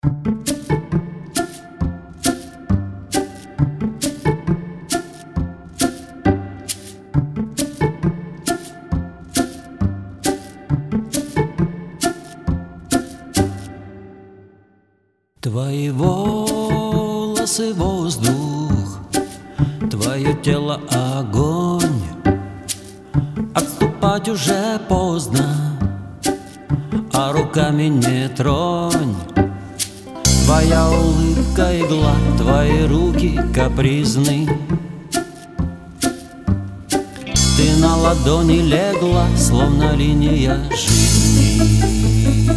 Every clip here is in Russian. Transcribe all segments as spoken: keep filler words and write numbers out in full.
Твои волосы — воздух, твое тело — огонь. Отступать уже поздно, а руками не тронь. Твоя улыбка — игла, твои руки капризны. Ты на ладони легла, словно линия жизни.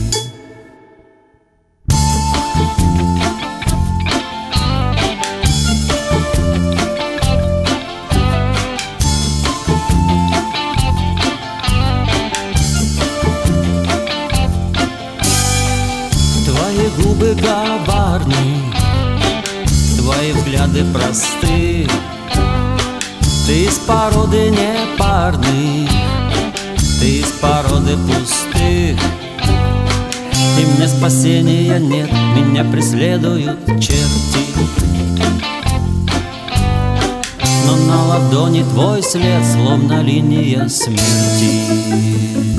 Твои губы коварны, твои взгляды просты. Ты из породы непарный, ты из породы пустых. И мне спасения нет, меня преследуют черти. Но на ладони твой след, словно линия смерти.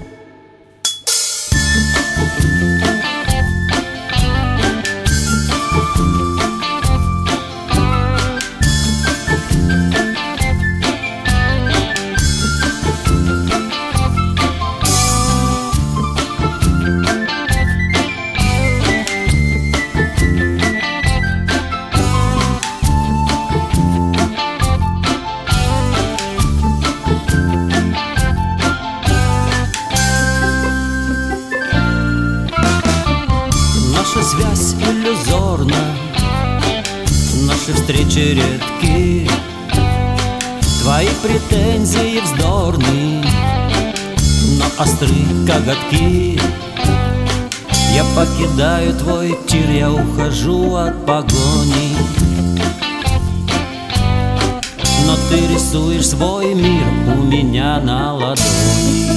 Наша связь иллюзорна, наши встречи редки. Твои претензии вздорны, но остры коготки. Я покидаю твой тир, я ухожу от погони. Но ты рисуешь свой мир у меня на ладони.